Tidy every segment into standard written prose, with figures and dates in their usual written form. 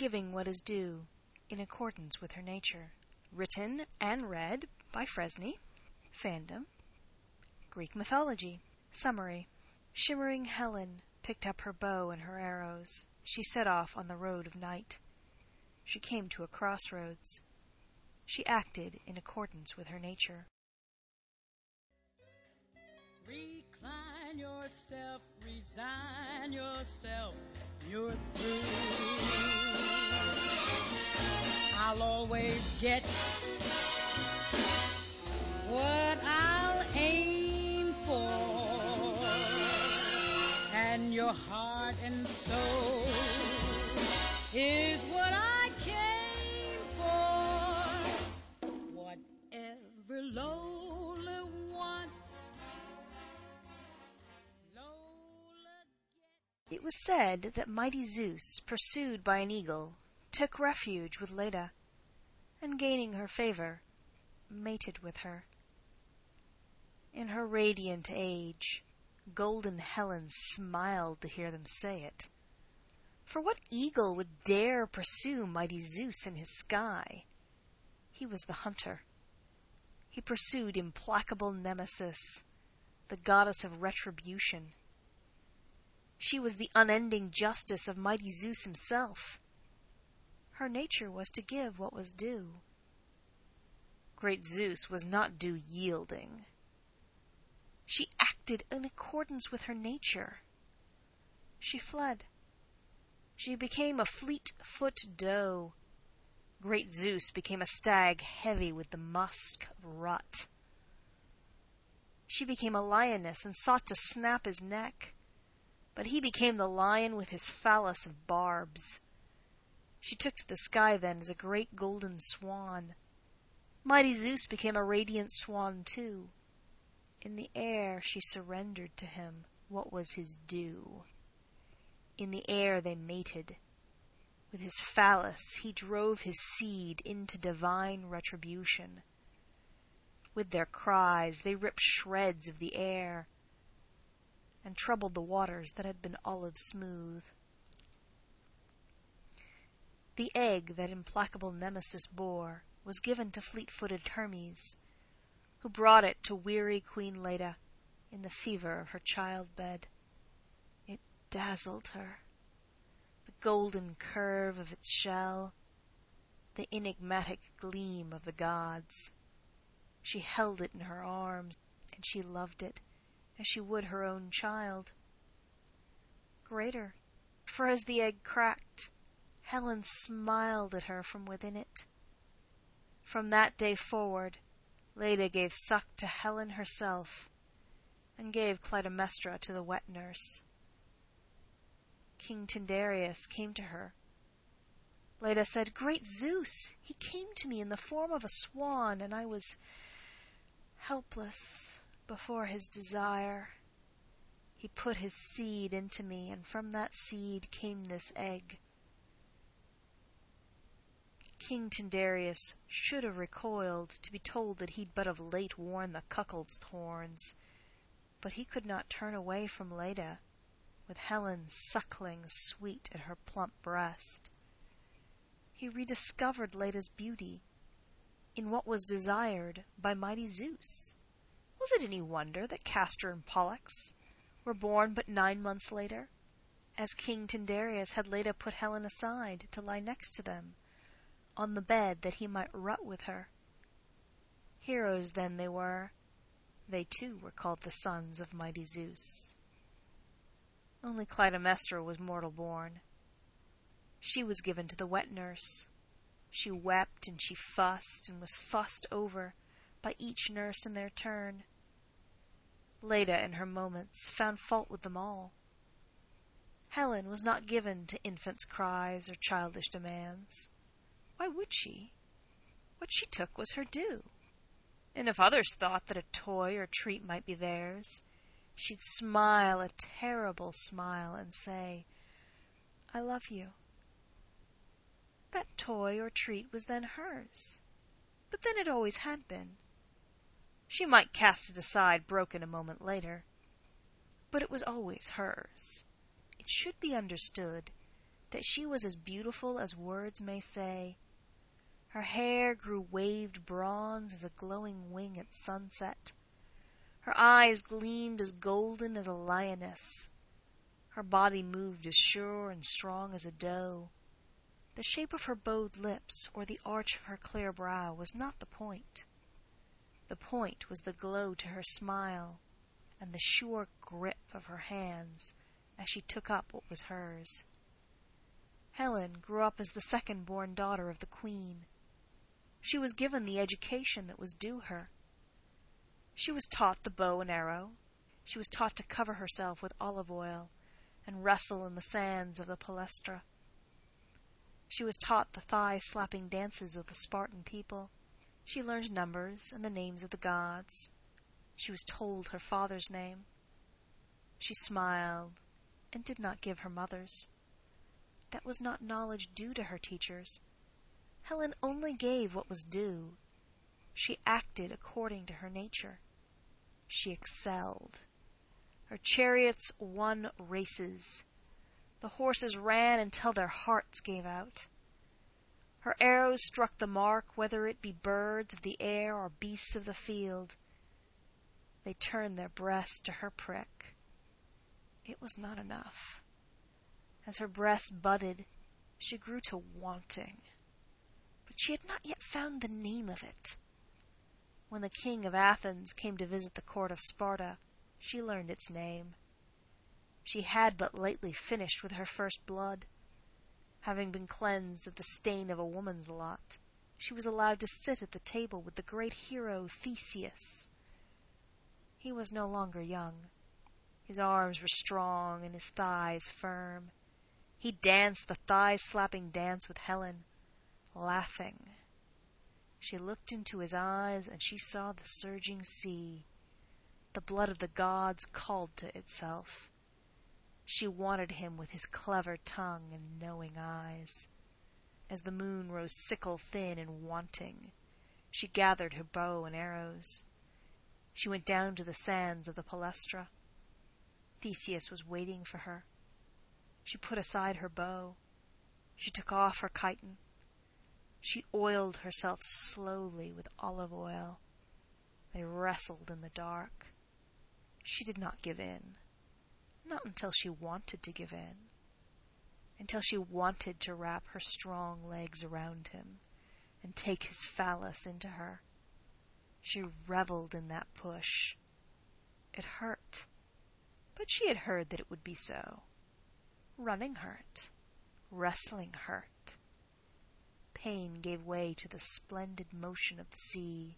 giving what is due, in accordance with her nature. Written and read by Fresney. Fandom. Greek mythology. Summary. Shimmering Helen picked up her bow and her arrows. She set off on the road of night. She came to a crossroads. She acted in accordance with her nature. Recline yourself, resign yourself, you're through. I'll always get what I'll aim for, and your heart and soul is what I came for. Whatever Lola wants, Lola gets. It was said that mighty Zeus, pursued by an eagle, took refuge with Leda, and gaining her favor, mated with her. In her radiant age, golden Helen smiled to hear them say it. For what eagle would dare pursue mighty Zeus in his sky? He was the hunter. He pursued implacable Nemesis, the goddess of retribution. She was the unending justice of mighty Zeus himself. Her nature was to give what was due. Great Zeus was not due yielding. She acted in accordance with her nature. She fled. She became a fleet-foot doe. Great Zeus became a stag heavy with the musk of rut. She became a lioness and sought to snap his neck, but he became the lion with his phallus of barbs. She took to the sky then as a great golden swan. Mighty Zeus became a radiant swan too. In the air she surrendered to him what was his due. In the air they mated. With his phallus he drove his seed into divine retribution. With their cries they ripped shreds of the air and troubled the waters that had been olive smooth. The egg that implacable Nemesis bore was given to fleet-footed Hermes, who brought it to weary Queen Leda in the fever of her childbed. It dazzled her, the golden curve of its shell, the enigmatic gleam of the gods. She held it in her arms, and she loved it as she would her own child. Greater, for as the egg cracked, Helen smiled at her from within it. From that day forward, Leda gave suck to Helen herself, and gave Clytemnestra to the wet nurse. King Tyndareus came to her. Leda said, "Great Zeus, he came to me in the form of a swan, and I was helpless before his desire. He put his seed into me, and from that seed came this egg." King Tyndareus should have recoiled to be told that he'd but of late worn the cuckold's horns, but he could not turn away from Leda, with Helen suckling sweet at her plump breast. He rediscovered Leda's beauty in what was desired by mighty Zeus. Was it any wonder that Castor and Pollux were born but 9 months later, as King Tyndareus had Leda put Helen aside to lie next to them, on the bed that he might rut with her? Heroes then they were. They too were called the sons of mighty Zeus. Only Clytemnestra was mortal born. She was given to the wet nurse. She wept and she fussed and was fussed over by each nurse in their turn. Leda in her moments found fault with them all. Helen was not given to infants' cries or childish demands. Why would she? What she took was her due. And if others thought that a toy or treat might be theirs, she'd smile a terrible smile and say, "I love you." That toy or treat was then hers, but then it always had been. She might cast it aside broken a moment later, but it was always hers. It should be understood that she was as beautiful as words may say. Her hair grew waved bronze as a glowing wing at sunset. Her eyes gleamed as golden as a lioness. Her body moved as sure and strong as a doe. The shape of her bowed lips or the arch of her clear brow was not the point. The point was the glow to her smile and the sure grip of her hands as she took up what was hers. Helen grew up as the second-born daughter of the Queen. She was given the education that was due her. She was taught the bow and arrow. She was taught to cover herself with olive oil and wrestle in the sands of the Palestra. She was taught the thigh-slapping dances of the Spartan people. She learned numbers and the names of the gods. She was told her father's name. She smiled and did not give her mother's. That was not knowledge due to her teachers. Helen only gave what was due. She acted according to her nature. She excelled. Her chariots won races. The horses ran until their hearts gave out. Her arrows struck the mark, whether it be birds of the air or beasts of the field. They turned their breasts to her prick. It was not enough. As her breast budded, she grew to wanting. But she had not yet found the name of it. When the king of Athens came to visit the court of Sparta, she learned its name. She had but lately finished with her first blood. Having been cleansed of the stain of a woman's lot, she was allowed to sit at the table with the great hero Theseus. He was no longer young. His arms were strong and his thighs firm. He danced the thigh-slapping dance with Helen, laughing. She looked into his eyes, and she saw the surging sea. The blood of the gods called to itself. She wanted him with his clever tongue and knowing eyes. As the moon rose sickle-thin and wanting, she gathered her bow and arrows. She went down to the sands of the Palestra. Theseus was waiting for her. She put aside her bow. She took off her chiton. She oiled herself slowly with olive oil. They wrestled in the dark. She did not give in. Not until she wanted to give in. Until she wanted to wrap her strong legs around him and take his phallus into her. She reveled in that push. It hurt. But she had heard that it would be so. Running hurt. Wrestling hurt. Pain gave way to the splendid motion of the sea.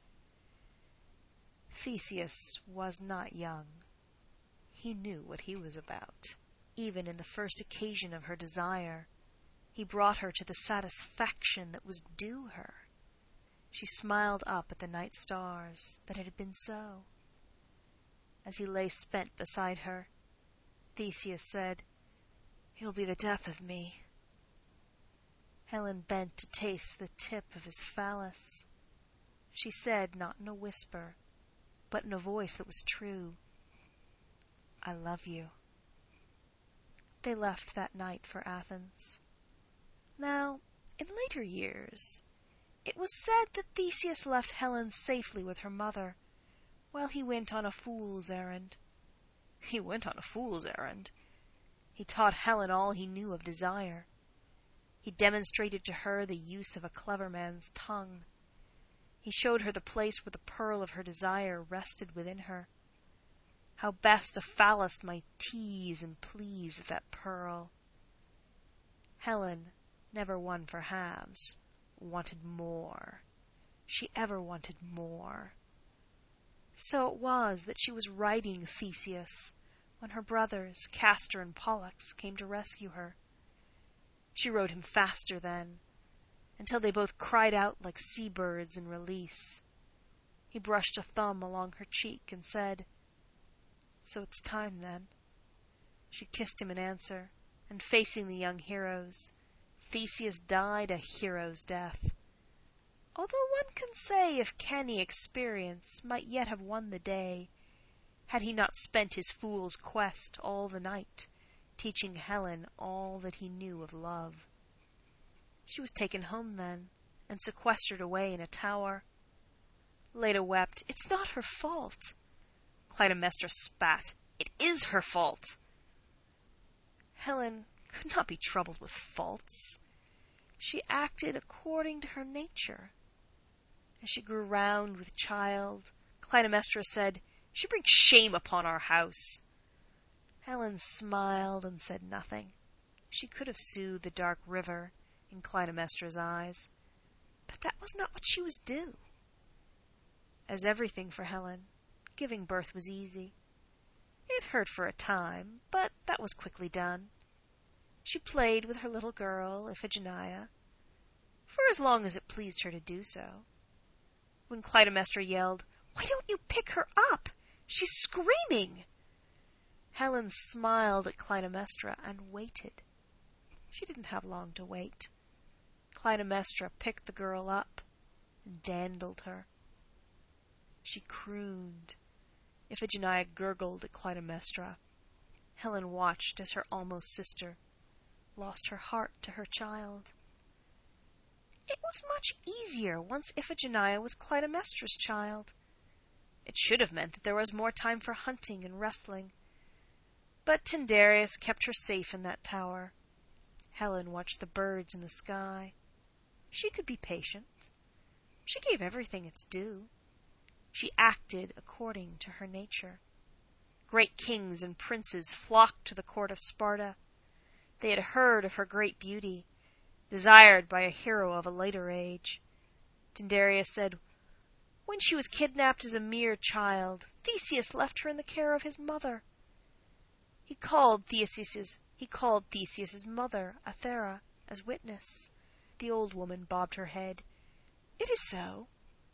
Theseus was not young. He knew what he was about. Even in the first occasion of her desire, he brought her to the satisfaction that was due her. She smiled up at the night stars that it had been so. As he lay spent beside her, Theseus said, "You'll be the death of me." Helen bent to taste the tip of his phallus. She said, not in a whisper, but in a voice that was true, "I love you." They left that night for Athens. Now, in later years, it was said that Theseus left Helen safely with her mother, while he went on a fool's errand. He went on a fool's errand. He taught Helen all he knew of desire. He demonstrated to her the use of a clever man's tongue. He showed her the place where the pearl of her desire rested within her. How best a phallus might tease and please that pearl. Helen, never one for halves, wanted more. She ever wanted more. So it was that she was riding Theseus when her brothers, Castor and Pollux, came to rescue her. She rode him faster then, until they both cried out like sea-birds in release. He brushed a thumb along her cheek and said, "So it's time then." She kissed him in answer, and facing the young heroes, Theseus died a hero's death. Although one can say if canny experience might yet have won the day, had he not spent his fool's quest all the night, teaching Helen all that he knew of love. She was taken home then, and sequestered away in a tower. Leda wept. "It's not her fault." Clytemnestra spat. "It is her fault." Helen could not be troubled with faults. She acted according to her nature. As she grew round with child, Clytemnestra said, "She brings shame upon our house." Helen smiled and said nothing. She could have soothed the dark river in Clytemnestra's eyes, but that was not what she was due. As everything for Helen, giving birth was easy. It hurt for a time, but that was quickly done. She played with her little girl, Iphigenia, for as long as it pleased her to do so. When Clytemnestra yelled, "Why don't you pick her up? She's screaming!" Helen smiled at Clytemnestra and waited. She didn't have long to wait. Clytemnestra picked the girl up and dandled her. She crooned. Iphigenia gurgled at Clytemnestra. Helen watched as her almost sister lost her heart to her child. It was much easier once Iphigenia was Clytemnestra's child. It should have meant that there was more time for hunting and wrestling. But Tyndareus kept her safe in that tower. Helen watched the birds in the sky. She could be patient. She gave everything its due. She acted according to her nature. Great kings and princes flocked to the court of Sparta. They had heard of her great beauty, desired by a hero of a later age. Tyndareus said, "When she was kidnapped as a mere child, Theseus left her in the care of his mother." He called Theseus's mother, Athera, as witness. The old woman bobbed her head. "It is so."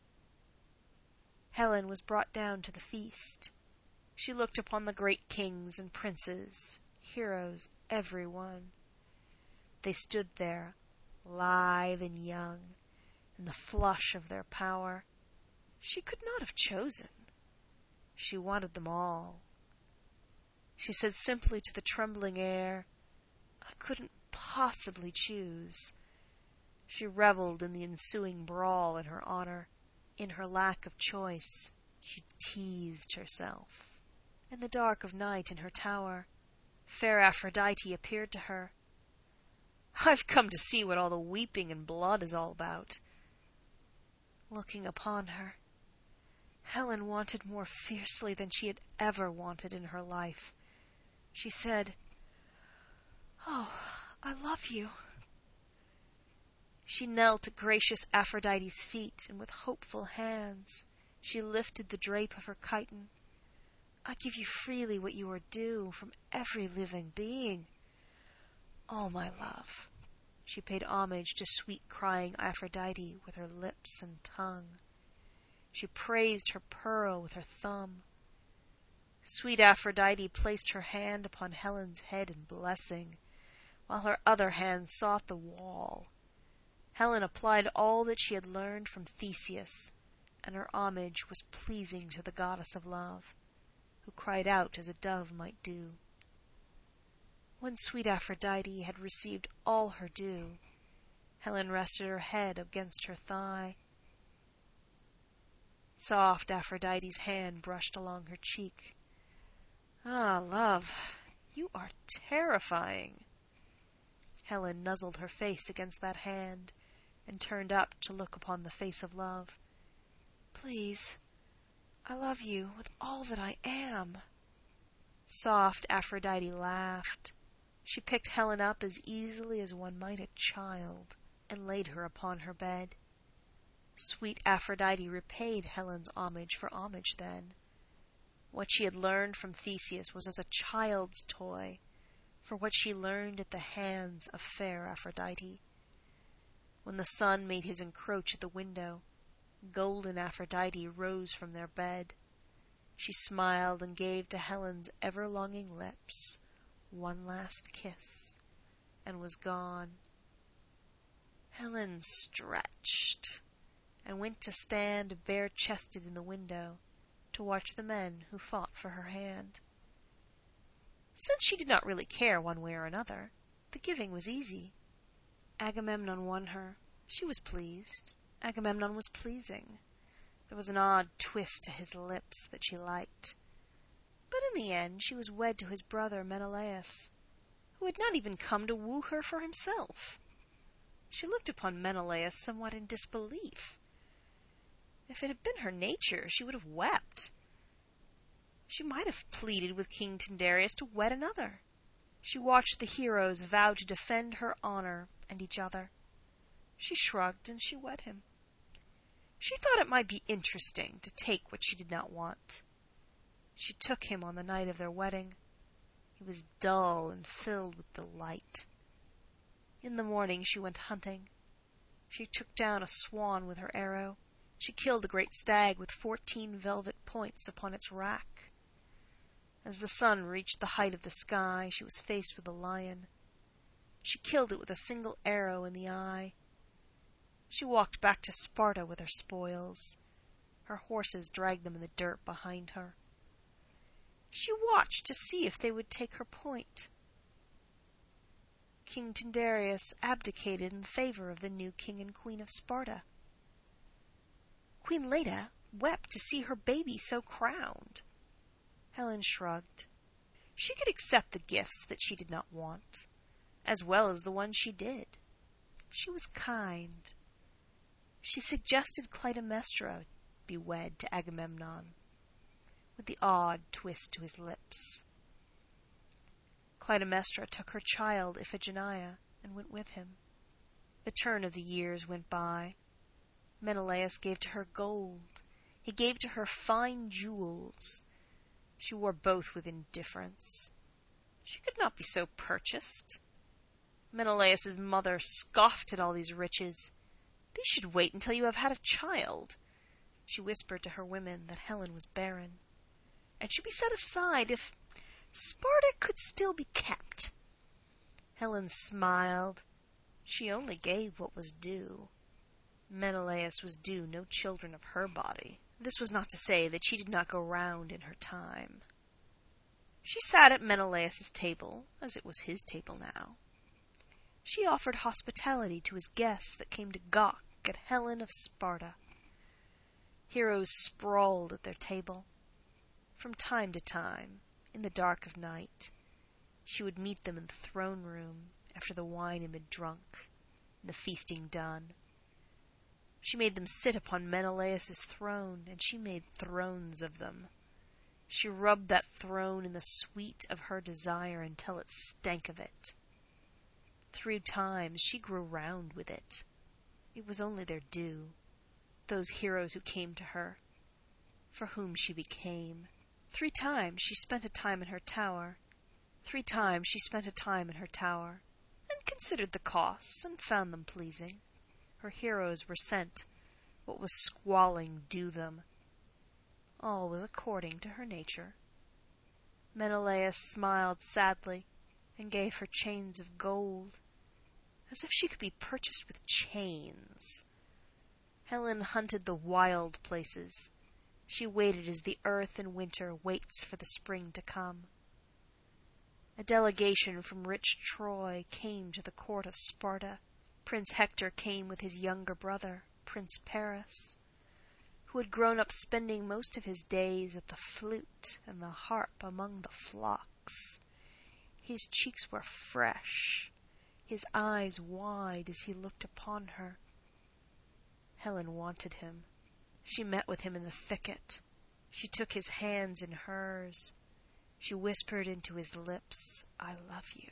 Helen was brought down to the feast. She looked upon the great kings and princes, heroes every one. They stood there, lithe and young, in the flush of their power. She could not have chosen. She wanted them all. She said simply to the trembling air, "I couldn't possibly choose." She reveled in the ensuing brawl in her honor. In her lack of choice, she teased herself. In the dark of night in her tower, fair Aphrodite appeared to her. "I've come to see what all the weeping and blood is all about." Looking upon her, Helen wanted more fiercely than she had ever wanted in her life. She said, "Oh, I love you." She knelt at gracious Aphrodite's feet, and with hopeful hands she lifted the drape of her chiton. "I give you freely what you are due from every living being. All my love." She paid homage to sweet crying Aphrodite with her lips and tongue. She praised her pearl with her thumb. Sweet Aphrodite placed her hand upon Helen's head in blessing, while her other hand sought the wall. Helen applied all that she had learned from Theseus, and her homage was pleasing to the goddess of love, who cried out as a dove might do. When sweet Aphrodite had received all her due, Helen rested her head against her thigh. Soft Aphrodite's hand brushed along her cheek. "Ah, love, you are terrifying." Helen nuzzled her face against that hand, and turned up to look upon the face of love. "Please, I love you with all that I am." Soft Aphrodite laughed. She picked Helen up as easily as one might a child, and laid her upon her bed. Sweet Aphrodite repaid Helen's homage for homage then. What she had learned from Theseus was as a child's toy for what she learned at the hands of fair Aphrodite. When the sun made his encroach at the window, golden Aphrodite rose from their bed. She smiled and gave to Helen's ever-longing lips one last kiss, and was gone. Helen stretched, and went to stand bare-chested in the window to watch the men who fought for her hand. Since she did not really care one way or another, the giving was easy. Agamemnon won her. She was pleased. Agamemnon was pleasing. There was an odd twist to his lips that she liked. But in the end she was wed to his brother Menelaus, who had not even come to woo her for himself. She looked upon Menelaus somewhat in disbelief. If it had been her nature, she would have wept. She might have pleaded with King Tyndareus to wed another. She watched the heroes vow to defend her honor and each other. She shrugged and she wed him. She thought it might be interesting to take what she did not want. She took him on the night of their wedding. He was dull and filled with delight. In the morning she went hunting. She took down a swan with her arrow. She killed a great stag with 14 velvet points upon its rack. As the sun reached the height of the sky, she was faced with a lion. She killed it with a single arrow in the eye. She walked back to Sparta with her spoils. Her horses dragged them in the dirt behind her. She watched to see if they would take her point. King Tyndareus abdicated in favor of the new king and queen of Sparta. Queen Leda wept to see her baby so crowned. Helen shrugged. She could accept the gifts that she did not want, as well as the ones she did. She was kind. She suggested Clytemnestra be wed to Agamemnon, with the odd twist to his lips. Clytemnestra took her child Iphigenia and went with him. The turn of the years went by. Menelaus gave to her gold. He gave to her fine jewels. She wore both with indifference. She could not be so purchased. Menelaus's mother scoffed at all these riches. These should wait until you have had a child. She whispered to her women that Helen was barren, and should be set aside if Sparta could still be kept. Helen smiled. She only gave what was due. Menelaus was due no children of her body. This was not to say that she did not go round in her time. She sat at Menelaus's table, as it was his table now. She offered hospitality to his guests that came to gawk at Helen of Sparta. Heroes sprawled at their table. From time to time, in the dark of night, she would meet them in the throne room after the wine had been drunk and the feasting done. She made them sit upon Menelaus's throne, and she made thrones of them. She rubbed that throne in the sweet of her desire until it stank of it. 3 times she grew round with it. It was only their due, those heroes who came to her, for whom she became. 3 times she spent a time in her tower. 3 times she spent a time in her tower, and considered the costs, and found them pleasing. Her heroes were sent what was squalling due them. All was according to her nature. Menelaus smiled sadly, and gave her chains of gold, as if she could be purchased with chains. Helen hunted the wild places. She waited as the earth in winter waits for the spring to come. A delegation from rich Troy came to the court of Sparta. Prince Hector came with his younger brother, Prince Paris, who had grown up spending most of his days at the flute and the harp among the flocks. His cheeks were fresh, his eyes wide as he looked upon her. Helen wanted him. She met with him in the thicket. She took his hands in hers. She whispered into his lips, "I love you."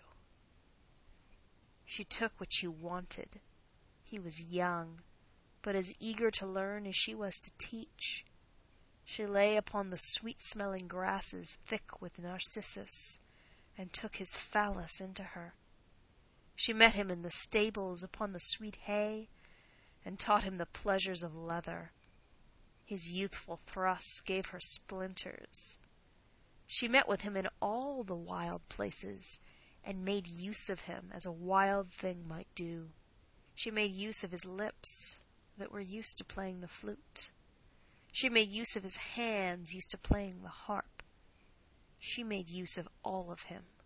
She took what she wanted. He was young, but as eager to learn as she was to teach. She lay upon the sweet-smelling grasses thick with narcissus, and took his phallus into her. She met him in the stables upon the sweet hay, and taught him the pleasures of leather. His youthful thrusts gave her splinters. She met with him in all the wild places, and made use of him as a wild thing might do. She made use of his lips that were used to playing the flute. She made use of his hands used to playing the harp. She made use of all of him.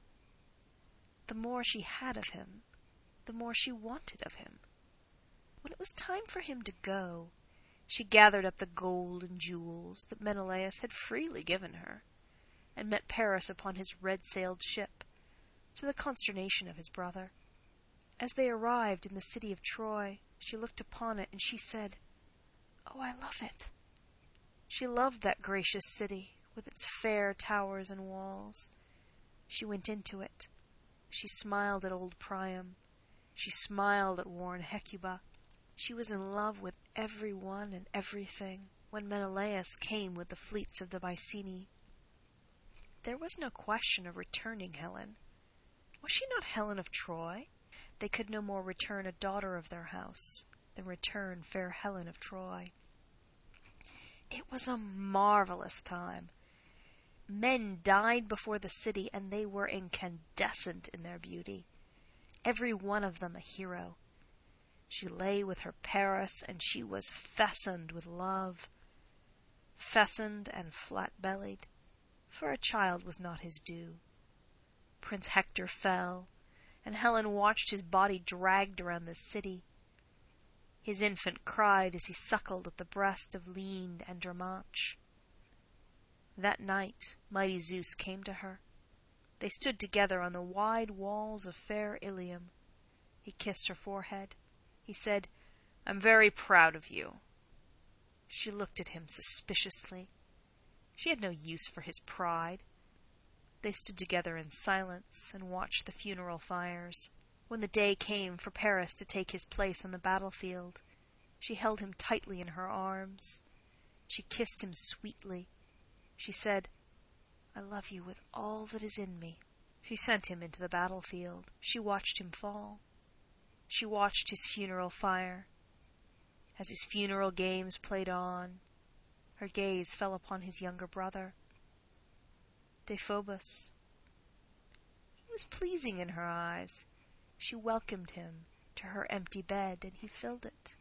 The more she had of him, the more she wanted of him. When it was time for him to go, she gathered up the gold and jewels that Menelaus had freely given her, and met Paris upon his red-sailed ship, to the consternation of his brother. As they arrived in the city of Troy, she looked upon it, and she said, "Oh, I love it." She loved that gracious city, with its fair towers and walls. She went into it. She smiled at old Priam. She smiled at worn Hecuba. She was in love with every one and everything, when Menelaus came with the fleets of the Mycenae. There was no question of returning Helen. Was she not Helen of Troy? They could no more return a daughter of their house than return fair Helen of Troy. It was a marvelous time. Men died before the city, and they were incandescent in their beauty, every one of them a hero. She lay with her Paris, and she was fastened with love, fastened and flat-bellied, for a child was not his due. Prince Hector fell, and Helen watched his body dragged around the city. His infant cried as he suckled at the breast of lean Andromache. That night mighty Zeus came to her. They stood together on the wide walls of fair Ilium. He kissed her forehead. He said, "I'm very proud of you." She looked at him suspiciously. She had no use for his pride. They stood together in silence and watched the funeral fires. When the day came for Paris to take his place on the battlefield, she held him tightly in her arms. She kissed him sweetly. She said, "I love you with all that is in me." She sent him into the battlefield. She watched him fall. She watched his funeral fire. As his funeral games played on, her gaze fell upon his younger brother, Deiphobus. He was pleasing in her eyes. She welcomed him to her empty bed, and he filled it.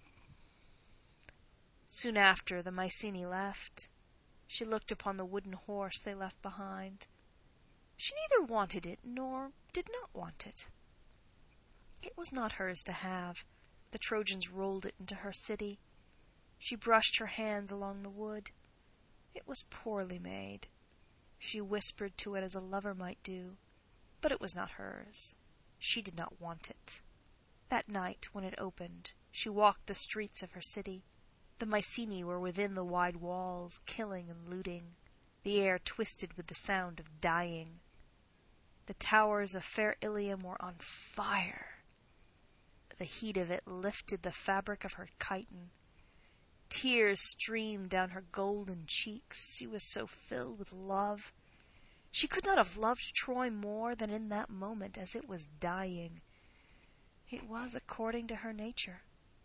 Soon after, the Mycenae left. She looked upon the wooden horse they left behind. She neither wanted it nor did not want it. It was not hers to have. The Trojans rolled it into her city. She brushed her hands along the wood. It was poorly made. She whispered to it as a lover might do, but it was not hers. She did not want it. That night, when it opened, she walked the streets of her city. The Mycenae were within the wide walls, killing and looting. The air twisted with the sound of dying. The towers of fair Ilium were on fire. The heat of it lifted the fabric of her chiton. Tears streamed down her golden cheeks. She was so filled with love. She could not have loved Troy more than in that moment as it was dying. It was according to her nature.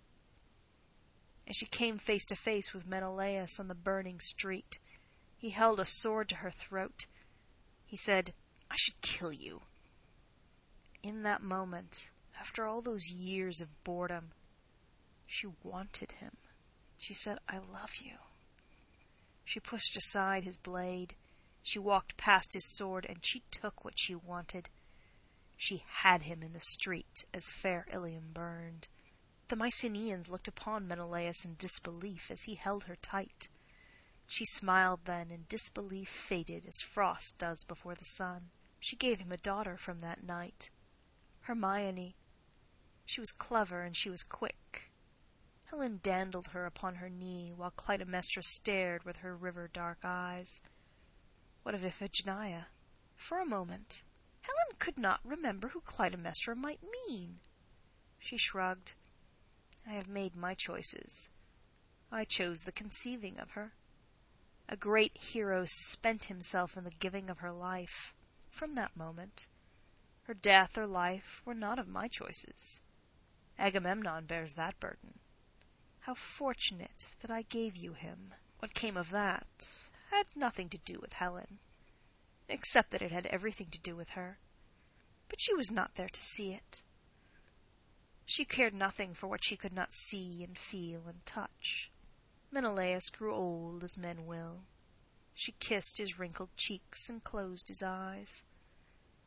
As she came face to face with Menelaus on the burning street, he held a sword to her throat. He said, "I should kill you." In that moment, after all those years of boredom, she wanted him. She said, "I love you." She pushed aside his blade. She walked past his sword, and she took what she wanted. She had him in the street as fair Ilium burned. The Mycenaeans looked upon Menelaus in disbelief as he held her tight. She smiled then, and disbelief faded as frost does before the sun. She gave him a daughter from that night, Hermione. She was clever and she was quick. Helen dandled her upon her knee, while Clytemnestra stared with her river-dark eyes. What of Iphigenia? For a moment, Helen could not remember who Clytemnestra might mean. She shrugged. I have made my choices. I chose the conceiving of her. A great hero spent himself in the giving of her life. From that moment, her death or life were not of my choices. Agamemnon bears that burden. How fortunate that I gave you him. What came of that had nothing to do with Helen, except that it had everything to do with her. But she was not there to see it. She cared nothing for what she could not see and feel and touch. Menelaus grew old as men will. She kissed his wrinkled cheeks and closed his eyes.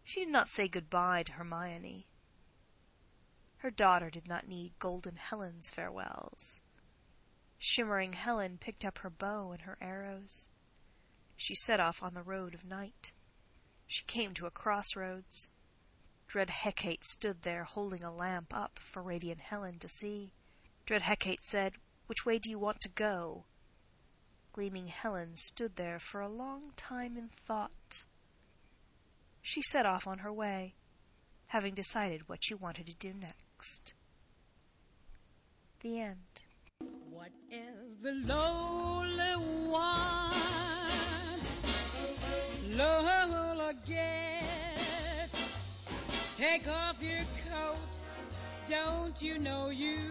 She did not say goodbye to Hermione. Her daughter did not need Golden Helen's farewells. Shimmering Helen picked up her bow and her arrows. She set off on the road of night. She came to a crossroads. Dread Hecate stood there holding a lamp up for Radiant Helen to see. Dread Hecate said, "Which way do you want to go?" Gleaming Helen stood there for a long time in thought. She set off on her way, having decided what she wanted to do next. The end. Whatever Lola wants, Lola gets. Take off your coat, don't you know you